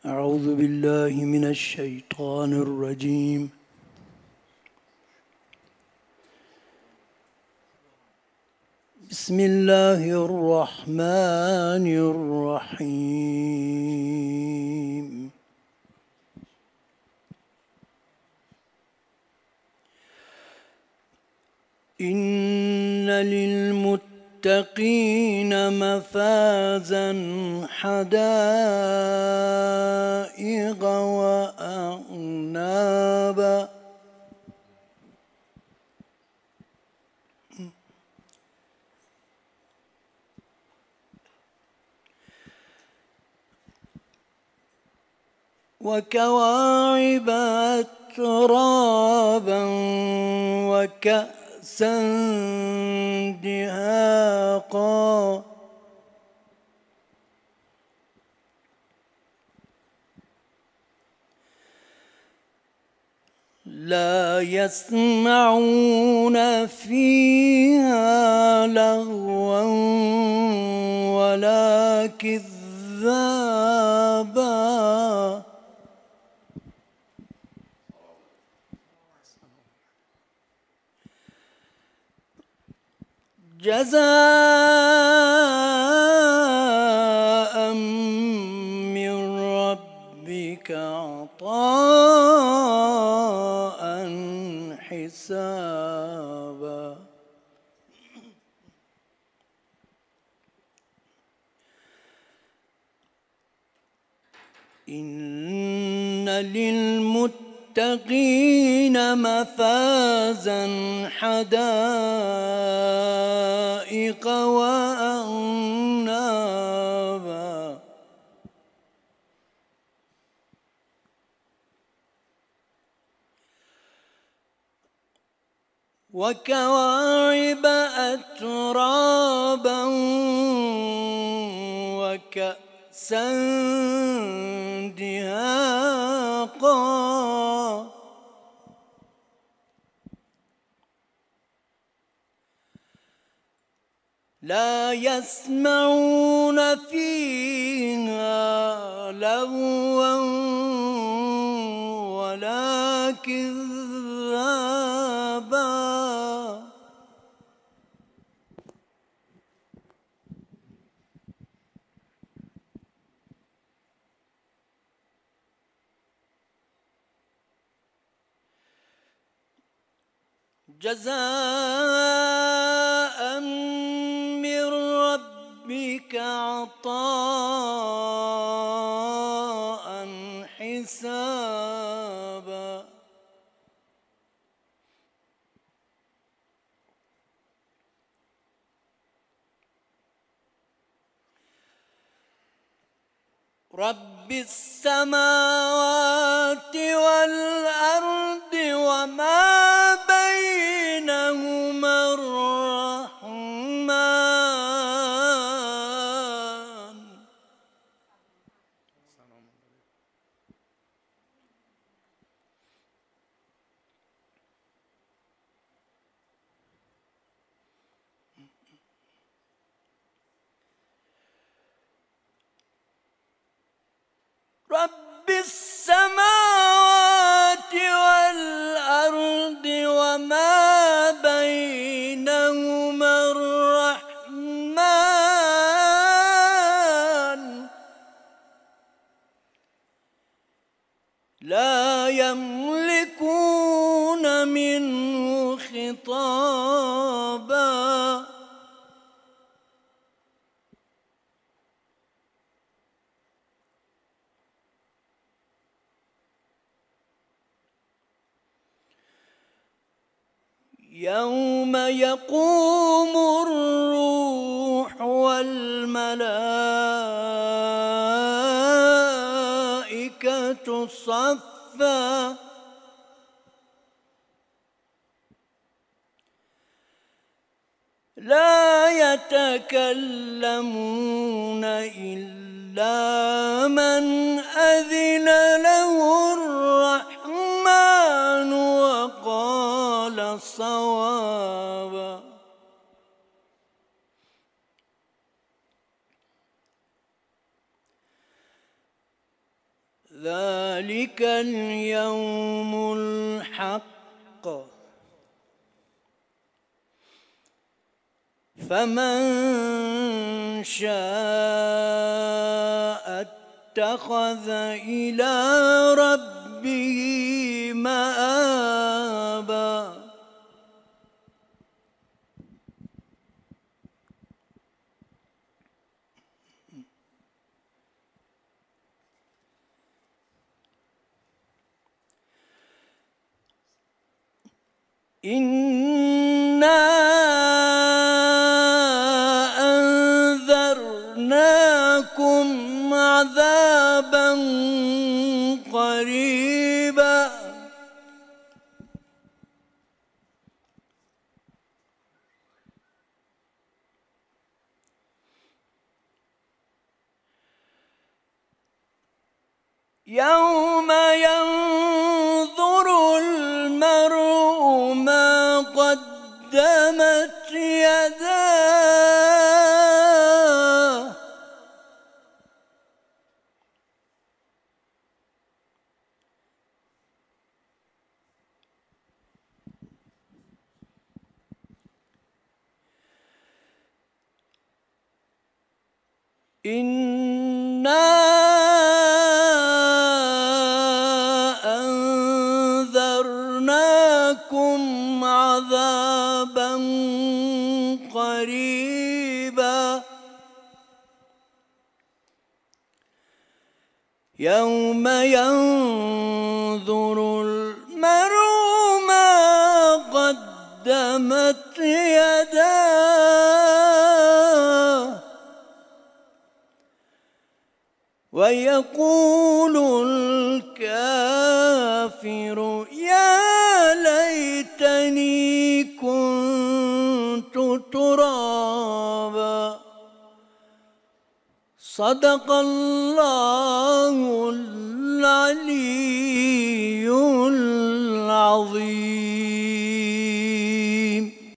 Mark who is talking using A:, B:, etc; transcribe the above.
A: أعوذ بالله من الشيطان الرجيم. بسم الله الرحمن الرحيم. إن للمتقين مفازا حدائق وأعنابا وكواعب أترابا وكأسا دهاقا لا يسمعون فيها لغوا ولا كذابا جزاء من ربك عطاء حسابا. إن للمتقين مفازا حدائق وأعنابا وكواعب أترابا وكأسا دهاقا لا يسمعون فيها لغوا ولا كذابا جزاء من ربك عطاء حسابا. رب السماوات والأرض وما بينهما الرحمن رب السماوات والأرض وما بينهما الرحمن لا يملكون منه خطابا يوم يقوم الروح والملائكة صفا لا يتكلمون إلا من أذن له الرحمن وقال صوابا. ذلك اليوم الحق فمن شاء اتخذ إلى ربه مآبا إنا أنذرناكم عذابا قريبا يوم ينظر المرء ما قدمت يداه إنا أنذرناكم عذابا قريبا يوم ينظر المرء ما قدمت يداه ويقول الكافر يا ليتني كنت ترابا صدق الله العلي العظيم.